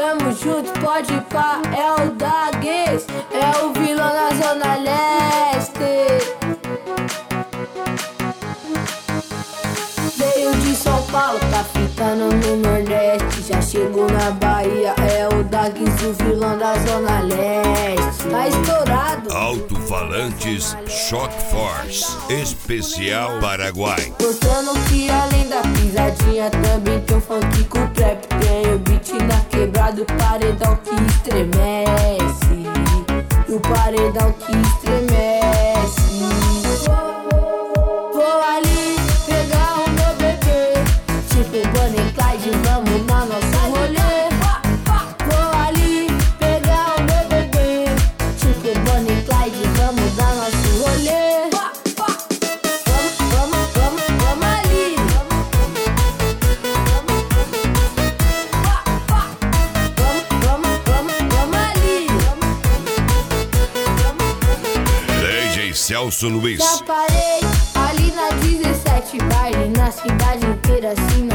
Tamo junto, pode pá, é o Dagues, é o vilão da Zona Leste. Veio de São Paulo, tá fitando no Nordeste. Já chegou na Bahia, é o Dagues, o vilão da Zona Leste. Tá estourado. Alto-falantes Shock Force, especial Paraguai. Mostrando que além da pisadinha também tem o funk com trap. Tem o beat na quebrada, o paredão que estremece. O paredão que estremece. Vou ali pegar o meu bebê, tipo Bonnie e Clyde, vamos na nossa rolê. Vou ali pegar o meu bebê, tipo Bonnie e Clyde, vamos dar nosso rolê. Vamos ali. Vamos ali. DJ Celso Luiz. Já parei ali na 17, baile na cidade inteira assim.